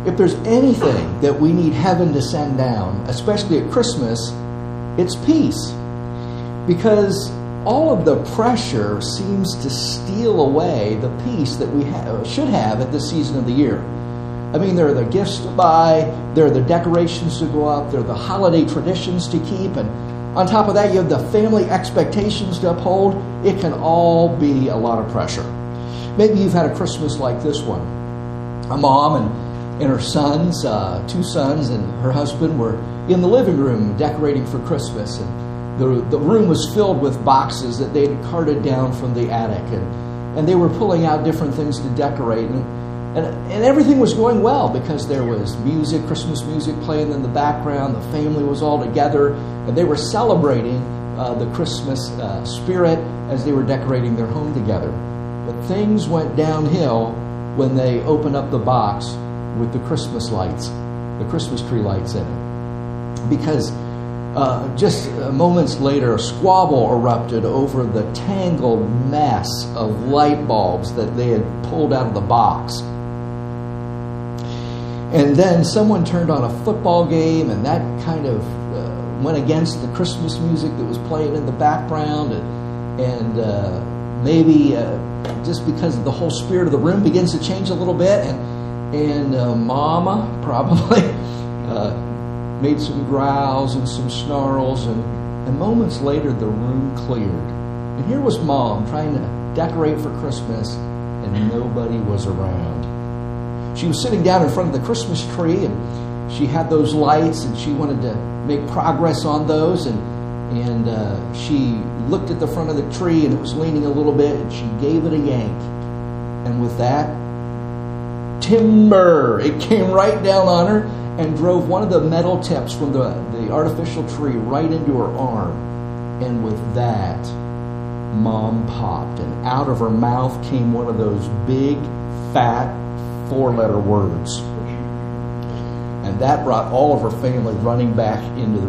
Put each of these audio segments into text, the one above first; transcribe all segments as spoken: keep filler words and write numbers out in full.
if there's anything that we need heaven to send down, especially at Christmas, it's peace. Because all of the pressure seems to steal away the peace that we ha- should have at this season of the year. I mean, there are the gifts to buy, there are the decorations to go up, there are the holiday traditions to keep, and on top of that, you have the family expectations to uphold. It can all be a lot of pressure. Maybe you've had a Christmas like this one. A mom and, and her sons, uh, two sons and her husband were in the living room decorating for Christmas, and the, the room was filled with boxes that they'd carted down from the attic, and, and they were pulling out different things to decorate. And, And, and everything was going well because there was music, Christmas music playing in the background. The family was all together, and they were celebrating uh, the Christmas uh, spirit as they were decorating their home together. But things went downhill when they opened up the box with the Christmas lights, the Christmas tree lights in it. Because uh, just moments later, a squabble erupted over the tangled mess of light bulbs that they had pulled out of the box. And then someone turned on a football game, and that kind of uh, went against the Christmas music that was playing in the background. And, and uh, maybe uh, just because the whole spirit of the room begins to change a little bit. And, and uh, Mama probably uh, made some growls and some snarls. And, and moments later, the room cleared. And here was Mom trying to decorate for Christmas, and nobody was around. She was sitting down in front of the Christmas tree, and she had those lights, and she wanted to make progress on those, and and uh, she looked at the front of the tree, and it was leaning a little bit, and she gave it a yank. And with that, timber! It came right down on her and drove one of the metal tips from the, the artificial tree right into her arm. And with that, Mom popped, and out of her mouth came one of those big, fat, four-letter words. And that brought all of her family running back into the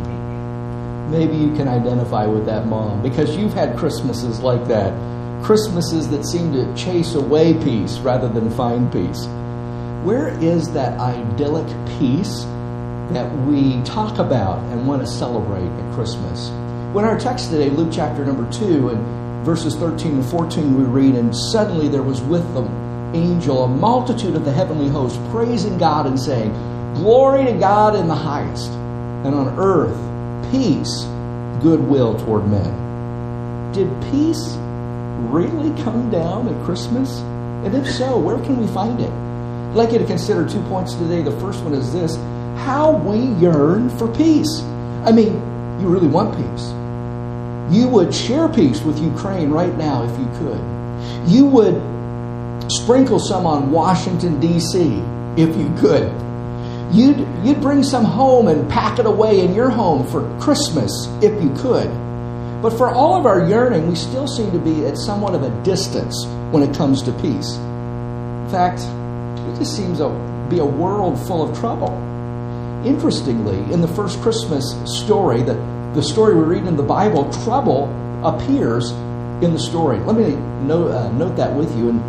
room. Maybe you can identify with that mom, because you've had Christmases like that. Christmases that seem to chase away peace rather than find peace. Where is that idyllic peace that we talk about and want to celebrate at Christmas? Well, in our text today, Luke chapter number two, and verses thirteen and fourteen, we read, "And suddenly there was with them angel, a multitude of the heavenly host, praising God and saying, 'Glory to God in the highest, and on earth peace, goodwill toward men.'" Did peace really come down at Christmas? And if so, where can we find it? I'd like you to consider two points today. The first one is this: how we yearn for peace. I mean, you really want peace. You would share peace with Ukraine right now if you could. You would sprinkle some on Washington, D C if you could. You'd, you'd bring some home and pack it away in your home for Christmas if you could. But for all of our yearning, we still seem to be at somewhat of a distance when it comes to peace. In fact, it just seems to be a world full of trouble. Interestingly, in the first Christmas story, the, the story we read in the Bible, trouble appears in the story. Let me note, uh, note that with you. And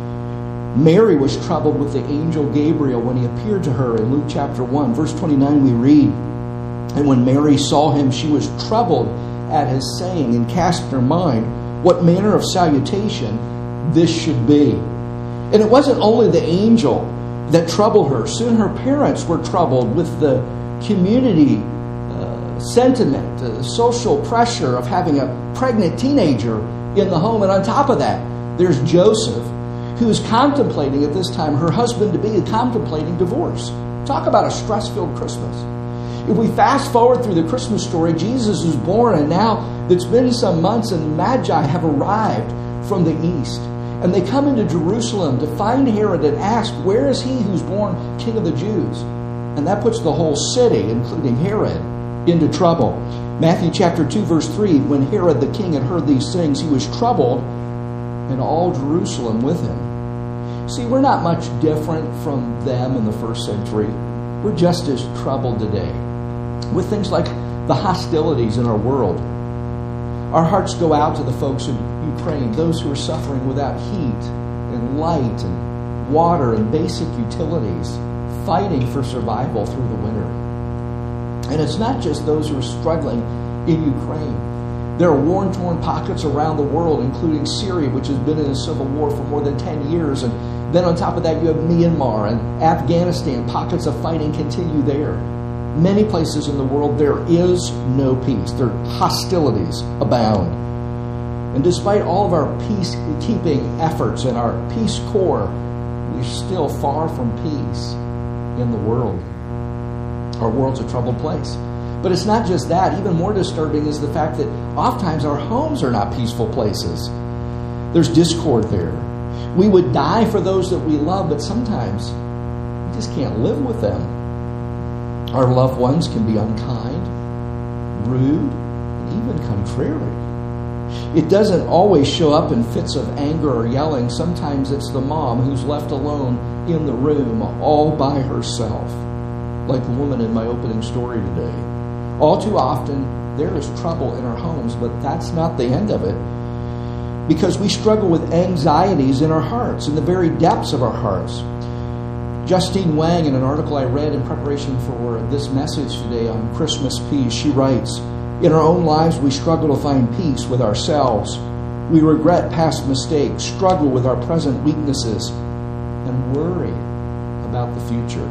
Mary was troubled with the angel Gabriel when he appeared to her in Luke chapter one. Verse twenty-nine we read, "And when Mary saw him, she was troubled at his saying, and cast in her mind what manner of salutation this should be. And it wasn't only the angel that troubled her. Soon her parents were troubled with the community uh, sentiment, the social pressure of having a pregnant teenager in the home. And on top of that, there's Joseph, who is contemplating at this time, her husband-to-be contemplating divorce. Talk about a stress-filled Christmas. If we fast forward through the Christmas story, Jesus is born, and now it's been some months, and Magi have arrived from the east. And they come into Jerusalem to find Herod and ask, where is he who's born King of the Jews? And that puts the whole city, including Herod, into trouble. Matthew chapter two, verse three, when Herod the king had heard these things, he was troubled, and all Jerusalem with him. See, we're not much different from them in the first century. We're just as troubled today with things like the hostilities in our world. Our hearts go out to the folks in Ukraine, those who are suffering without heat and light and water and basic utilities, fighting for survival through the winter. And it's not just those who are struggling in Ukraine. There are war-torn pockets around the world, including Syria, which has been in a civil war for more than ten years. And then on top of that, you have Myanmar and Afghanistan. Pockets of fighting continue there. Many places in the world, there is no peace. There hostilities abound. And despite all of our peacekeeping efforts and our Peace Corps, we're still far from peace in the world. Our world's a troubled place. But it's not just that. Even more disturbing is the fact that oftentimes our homes are not peaceful places. There's discord there. We would die for those that we love, but sometimes we just can't live with them. Our loved ones can be unkind, rude, and even contrary. It doesn't always show up in fits of anger or yelling. Sometimes it's the mom who's left alone in the room all by herself, like the woman in my opening story today. All too often, there is trouble in our homes, but that's not the end of it, because we struggle with anxieties in our hearts, in the very depths of our hearts. Justine Wang, in an article I read in preparation for this message today on Christmas peace, she writes, "In our own lives, we struggle to find peace with ourselves. We regret past mistakes, struggle with our present weaknesses, and worry about the future.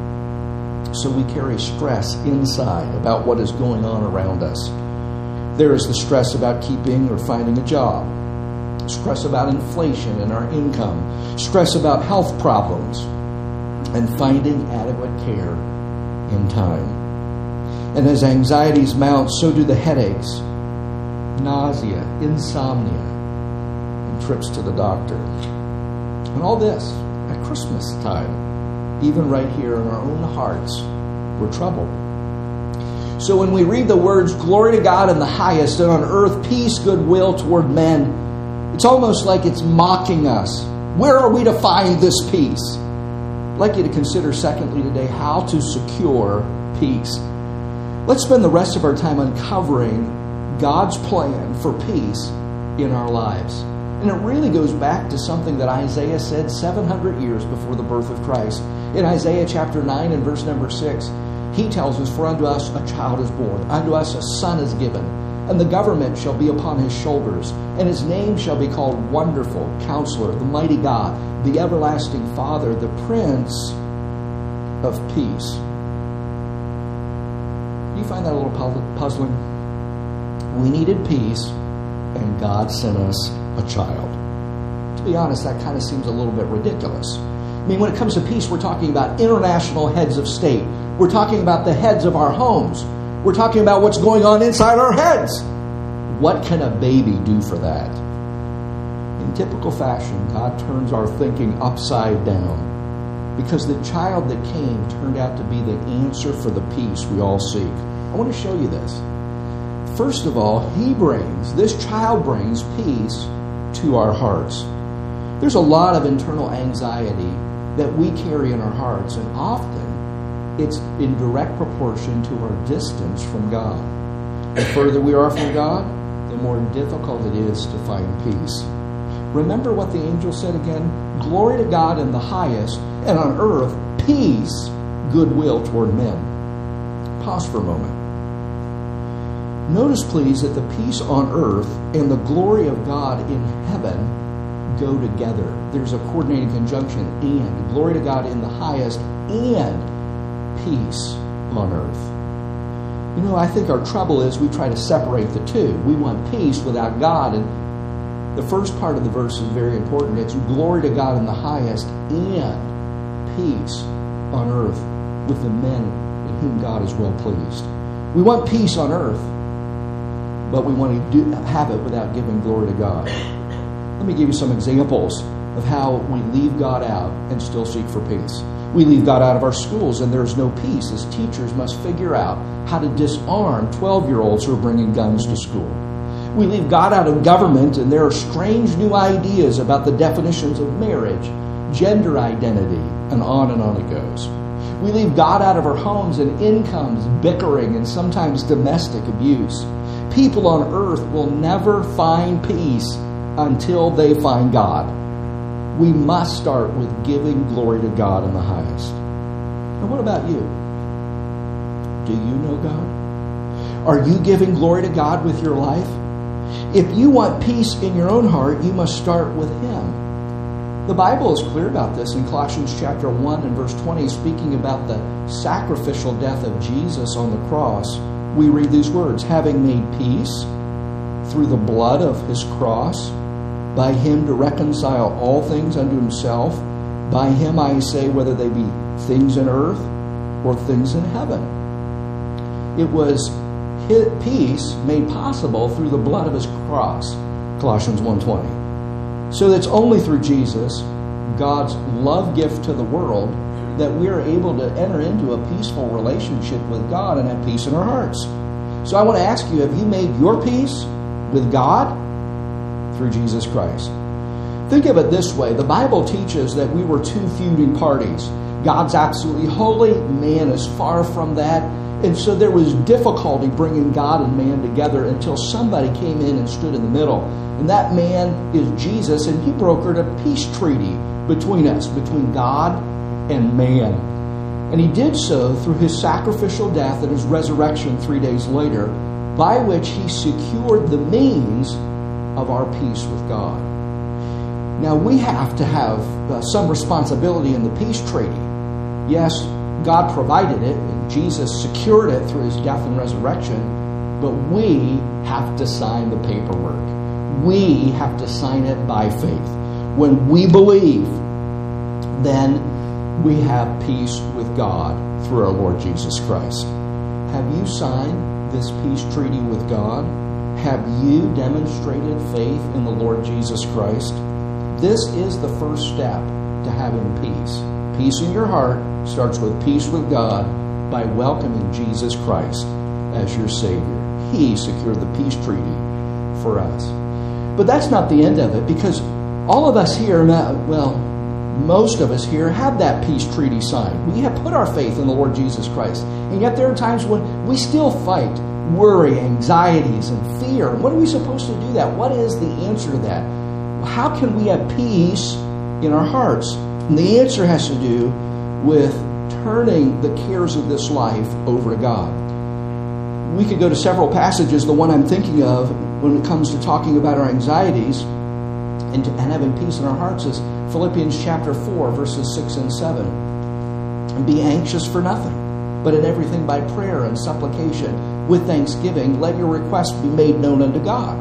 So we carry stress inside about what is going on around us. There is the stress about keeping or finding a job, stress about inflation and our income, stress about health problems, and finding adequate care in time. And as anxieties mount, so do the headaches, nausea, insomnia, and trips to the doctor. And all this at Christmas time, even right here in our own hearts, we're troubled. So when we read the words, "Glory to God in the highest, and on earth peace, goodwill toward men," it's almost like it's mocking us. Where are we to find this peace? I'd like you to consider, secondly, today, how to secure peace. Let's spend the rest of our time uncovering God's plan for peace in our lives. And it really goes back to something that Isaiah said seven hundred years before the birth of Christ. In Isaiah chapter nine and verse number six, he tells us, "For unto us a child is born, unto us a son is given, and the government shall be upon his shoulders, and his name shall be called Wonderful, Counselor, the Mighty God, the Everlasting Father, the Prince of Peace." You find that a little puzzling? We needed peace, and God sent us a child. To be honest, that kind of seems a little bit ridiculous. I mean, when it comes to peace, we're talking about international heads of state. We're talking about the heads of our homes. We're talking about what's going on inside our heads. What can a baby do for that? In typical fashion, God turns our thinking upside down, because the child that came turned out to be the answer for the peace we all seek. I want to show you this. First of all, he brings, this child brings peace to our hearts. There's a lot of internal anxiety that we carry in our hearts, and often it's in direct proportion to our distance from God. The further we are from God, the more difficult it is to find peace. Remember what the angel said again? "Glory to God in the highest, and on earth peace, goodwill toward men." Pause for a moment. Notice, please, that the peace on earth and the glory of God in heaven go together. There's a coordinating conjunction, and glory to God in the highest, and peace on earth. You know, I think our trouble is we try to separate the two. We want peace without God, and the first part of the verse is very important. It's glory to God in the highest, and peace on earth with the men in whom God is well pleased. We want peace on earth, but we want to do, have it without giving glory to God. Let me give you some examples of how we leave God out and still seek for peace. We leave God out of our schools, and there's no peace, as teachers must figure out how to disarm twelve-year-olds who are bringing guns to school. We leave God out of government, and there are strange new ideas about the definitions of marriage, gender identity, and on and on it goes. We leave God out of our homes, and incomes, bickering, and sometimes domestic abuse. People on earth will never find peace until they find God. We must start with giving glory to God in the highest. And what about you? Do you know God? Are you giving glory to God with your life? If you want peace in your own heart, you must start with Him. The Bible is clear about this in Colossians chapter one and verse twenty, speaking about the sacrificial death of Jesus on the cross. We read these words, having made peace through the blood of His cross, by Him to reconcile all things unto Himself. By Him, I say, whether they be things in earth or things in heaven. It was His peace made possible through the blood of His cross, Colossians one twenty. So it's only through Jesus, God's love gift to the world, that we are able to enter into a peaceful relationship with God and have peace in our hearts. So I want to ask you, have you made your peace with God? Through Jesus Christ. Think of it this way. The Bible teaches that we were two feuding parties. God's absolutely holy. Man is far from that. And so there was difficulty bringing God and man together until somebody came in and stood in the middle. And that man is Jesus, and He brokered a peace treaty between us, between God and man. And He did so through His sacrificial death and His resurrection three days later, by which He secured the means of our peace with God. Now, we have to have uh, some responsibility in the peace treaty. Yes, God provided it, and Jesus secured it through His death and resurrection, but we have to sign the paperwork. We have to sign it by faith. When we believe, then we have peace with God through our Lord Jesus Christ. Have you signed this peace treaty with God? Have you demonstrated faith in the Lord Jesus Christ? This is the first step to having peace. Peace in your heart starts with peace with God by welcoming Jesus Christ as your Savior. He secured the peace treaty for us. But that's not the end of it, because all of us here, well, most of us here have that peace treaty signed. We have put our faith in the Lord Jesus Christ. And yet there are times when we still fight worry, anxieties, and fear. What are we supposed to do that? What is the answer to that? How can we have peace in our hearts? And the answer has to do with turning the cares of this life over to God. We could go to several passages. The one I'm thinking of when it comes to talking about our anxieties and, to, and having peace in our hearts is Philippians chapter four, verses six and seven. And be anxious for nothing, but in everything by prayer and supplication, with thanksgiving, let your requests be made known unto God.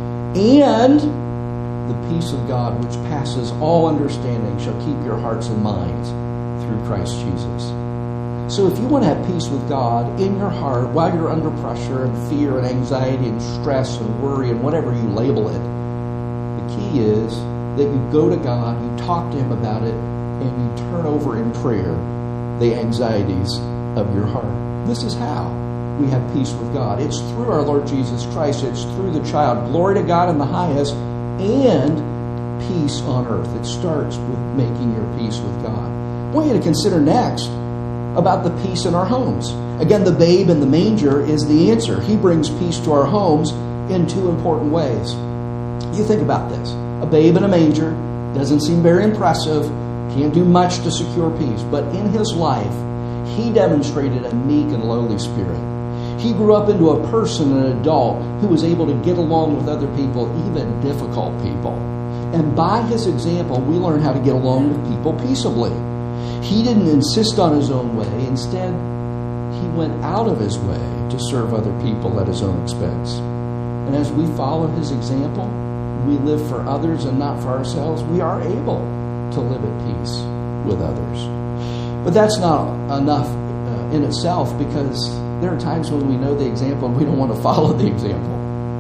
And the peace of God, which passes all understanding, shall keep your hearts and minds through Christ Jesus. So if you want to have peace with God in your heart while you're under pressure and fear and anxiety and stress and worry and whatever you label it, the key is that you go to God, you talk to Him about it, and you turn over in prayer the anxieties of your heart. This is how we have peace with God. It's through our Lord Jesus Christ. It's through the child. Glory to God in the highest, and peace on earth. It starts with making your peace with God. I want you to consider next about the peace in our homes. Again, the babe in the manger is the answer. He brings peace to our homes in two important ways. You think about this. A babe in a manger doesn't seem very impressive, can't do much to secure peace, but in his life, he demonstrated a meek and lowly spirit. He grew up into a person, an adult, who was able to get along with other people, even difficult people. And by his example, we learn how to get along with people peaceably. He didn't insist on his own way. Instead, he went out of his way to serve other people at his own expense. And as we follow his example, we live for others and not for ourselves, we are able to live at peace with others. But that's not enough uh, in itself, because there are times when we know the example and we don't want to follow the example.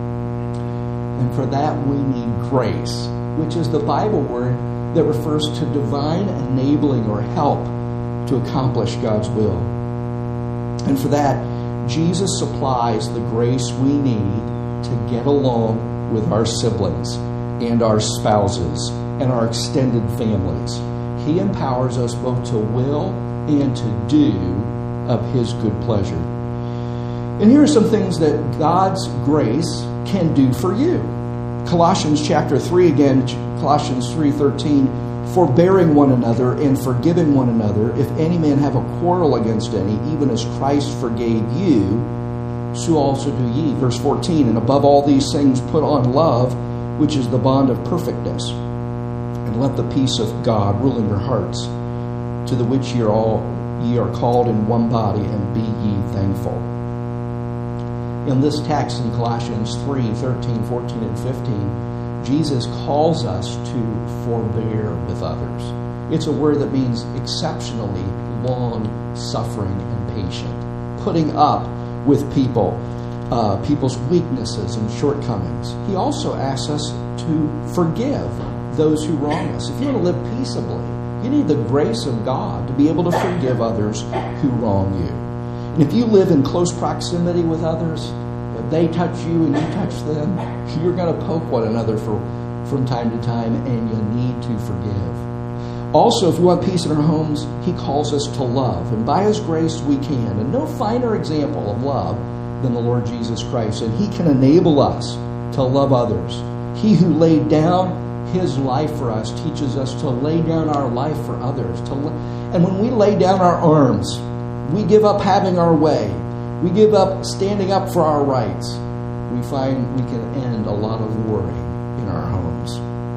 And for that, we need grace, which is the Bible word that refers to divine enabling or help to accomplish God's will. And for that, Jesus supplies the grace we need to get along with our siblings and our spouses and our extended families. He empowers us both to will and to do of His good pleasure. And here are some things that God's grace can do for you. Colossians chapter three again, Colossians three thirteen, forbearing one another and forgiving one another. If any man have a quarrel against any, even as Christ forgave you, so also do ye. Verse fourteen, and above all these things put on love, which is the bond of perfectness. And let the peace of God rule in your hearts, to the which ye are all ye are called in one body, and be ye thankful. In this text in Colossians three, thirteen, fourteen, and fifteen, Jesus calls us to forbear with others. It's a word that means exceptionally long-suffering and patient, putting up with people, uh, people's weaknesses and shortcomings. He also asks us to forgive those who wrong us. If you want to live peaceably, you need the grace of God to be able to forgive others who wrong you. And if you live in close proximity with others, if they touch you and you touch them, you're going to poke one another for, from time to time, and you need to forgive. Also, if we want peace in our homes, He calls us to love. And by His grace we can. And no finer example of love than the Lord Jesus Christ. And He can enable us to love others. He who laid down His life for us teaches us to lay down our life for others. To la- and when we lay down our arms, we give up having our way. We give up standing up for our rights. We find we can end a lot of worrying in our homes.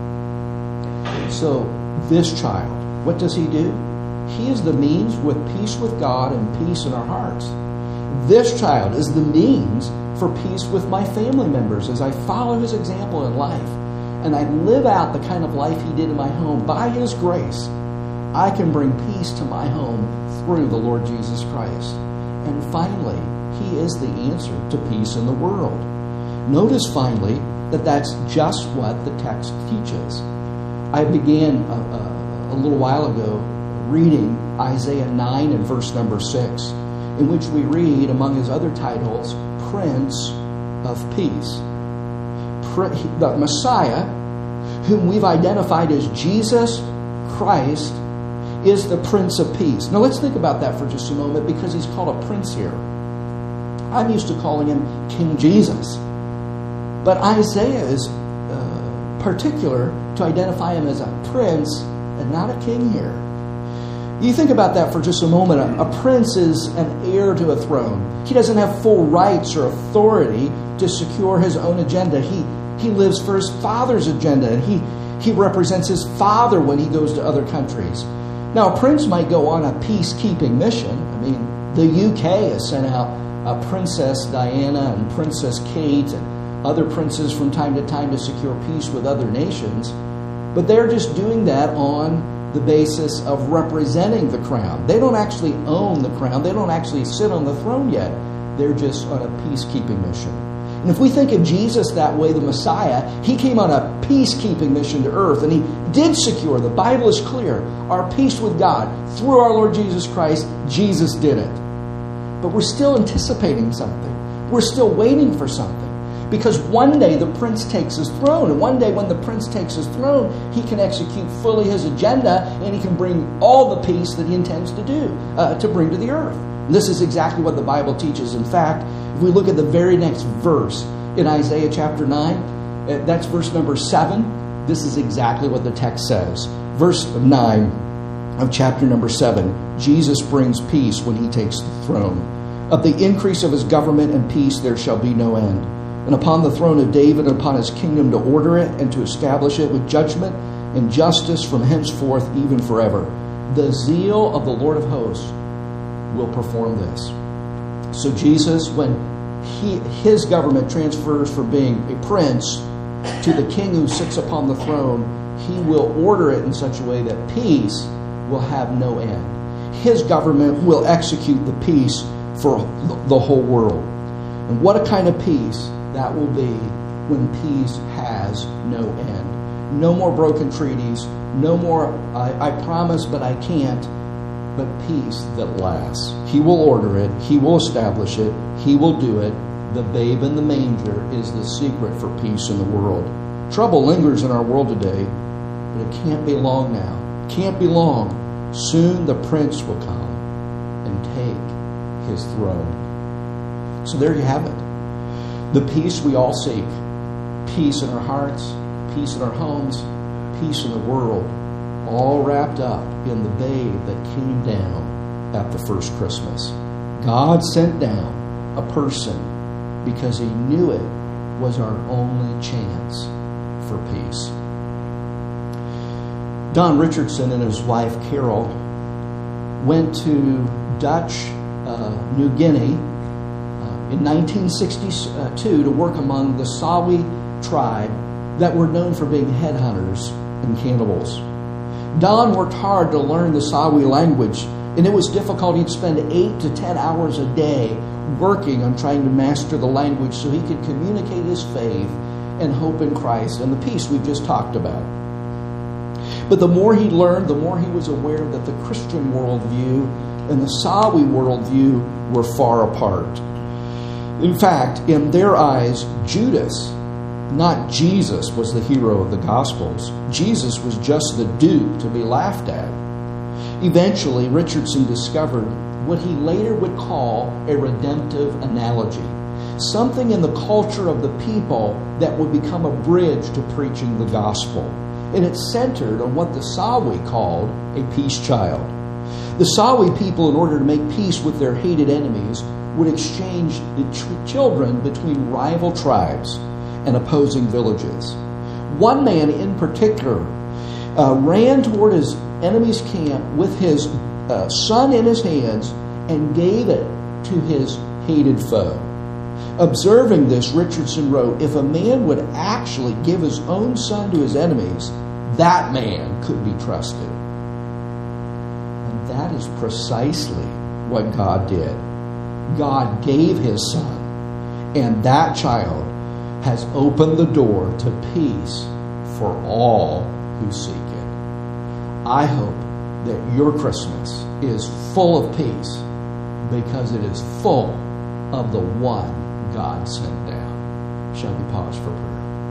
So this child, what does he do? He is the means with peace with God and peace in our hearts. This child is the means for peace with my family members as I follow his example in life. And I live out the kind of life he did in my home. By His grace, I can bring peace to my home through the Lord Jesus Christ. And finally, He is the answer to peace in the world. Notice finally that that's just what the text teaches. I began a, a, a little while ago reading Isaiah nine and verse number six, in which we read, among his other titles, Prince of Peace. The Messiah, whom we've identified as Jesus Christ, is the Prince of Peace. Now let's think about that for just a moment, because he's called a prince here. I'm used to calling him King Jesus. But Isaiah is uh, particular to identify him as a prince and not a king here. You think about that for just a moment. A, a prince is an heir to a throne. He doesn't have full rights or authority to secure his own agenda. He he lives for his father's agenda, and he, he represents his father when he goes to other countries. Now, a prince might go on a peacekeeping mission. I mean, the U K has sent out uh, Princess Diana and Princess Kate and other princes from time to time to secure peace with other nations. But they're just doing that on the basis of representing the crown. They don't actually own the crown. They don't actually sit on the throne yet. They're just on a peacekeeping mission. And if we think of Jesus that way, the Messiah, He came on a peacekeeping mission to earth, and He did secure, the Bible is clear, our peace with God through our Lord Jesus Christ. Jesus did it. But we're still anticipating something. We're still waiting for something. Because one day the prince takes his throne, and one day when the prince takes his throne, he can execute fully his agenda, and he can bring all the peace that he intends to do, uh, to bring to the earth. And this is exactly what the Bible teaches. In fact, if we look at the very next verse in Isaiah chapter nine, that's verse number seven, this is exactly what the text says. Verse nine of chapter number seven, Jesus brings peace when He takes the throne. Of the increase of His government and peace there shall be no end. And upon the throne of David and upon His kingdom, to order it and to establish it with judgment and justice from henceforth even forever. The zeal of the Lord of hosts will perform this. So Jesus, when he, His government transfers from being a prince to the king who sits upon the throne, He will order it in such a way that peace will have no end. His government will execute the peace for the whole world. And what a kind of peace that will be when peace has no end. No more broken treaties. No more, I, I promise, but I can't. But peace that lasts. He will order it. He will establish it. He will do it. The babe in the manger is the secret for peace in the world. Trouble lingers in our world today, but it can't be long now. It can't be long. Soon the prince will come and take his throne. So there you have it. The peace we all seek. Peace in our hearts, peace in our homes, peace in the world. all wrapped up in the babe that came down at the first Christmas. God sent down a person because he knew it was our only chance for peace. Don Richardson and his wife Carol went to Dutch uh, New Guinea uh, in nineteen sixty-two to work among the Sawi tribe that were known for being headhunters and cannibals. Don worked hard to learn the Sawi language, and it was difficult. He'd spend eight to ten hours a day working on trying to master the language so he could communicate his faith and hope in Christ and the peace we've just talked about. But the more he learned, the more he was aware that the Christian worldview and the Sawi worldview were far apart. In fact, in their eyes, Judas, not Jesus, was the hero of the Gospels. Jesus was just the dupe to be laughed at. Eventually, Richardson discovered what he later would call a redemptive analogy, something in the culture of the people that would become a bridge to preaching the gospel. And it centered on what the Sawi called a peace child. The Sawi people, in order to make peace with their hated enemies, would exchange the ch- children between rival tribes and opposing villages. One man in particular uh, ran toward his enemy's camp with his uh, son in his hands and gave it to his hated foe. Observing this, Richardson wrote, if a man would actually give his own son to his enemies, that man could be trusted. And that is precisely what God did. God gave his son, and that child has opened the door to peace for all who seek it. I hope that your Christmas is full of peace because it is full of the one God sent down. Shall we pause for prayer?